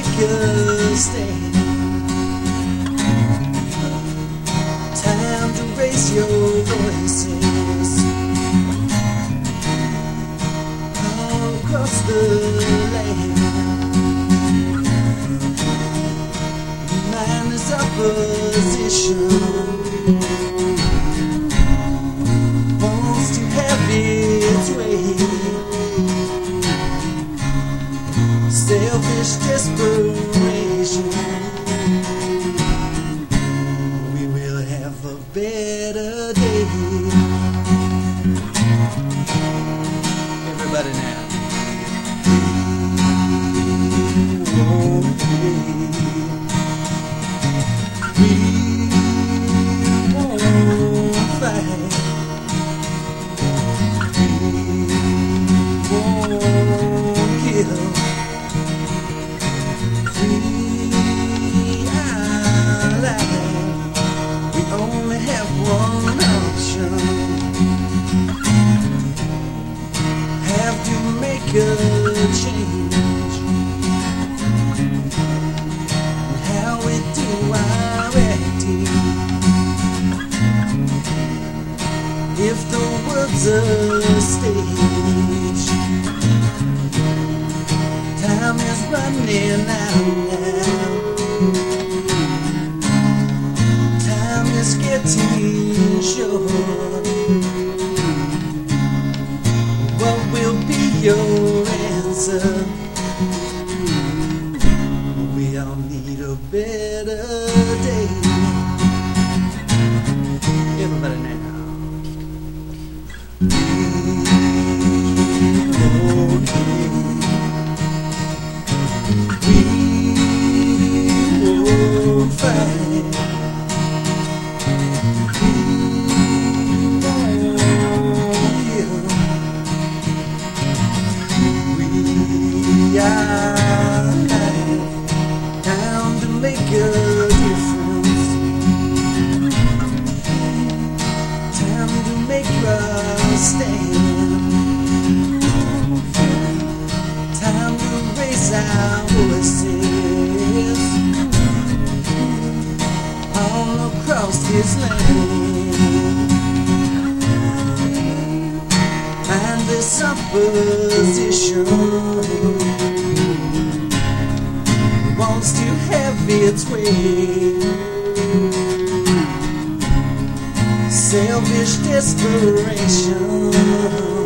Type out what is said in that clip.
make a stand. Time to raise your voices all across the land. Mindless opposition wants to have its way. Selfish desperation. We will have a better day. Everybody now. We won't wait. We won't fight. We won't kill. Free our life. We only have one option. Have to make a change in how we do our acting. If the world's a stage, time is running out now. Time is getting short. What will be your answer? We all need a better day. Everybody now. We won't fight. We won't kill. We are alive, down to make a difference. Time to make a stand. Time to raise our voices all across this land. And this opposition wants to have its way. Selfish desperation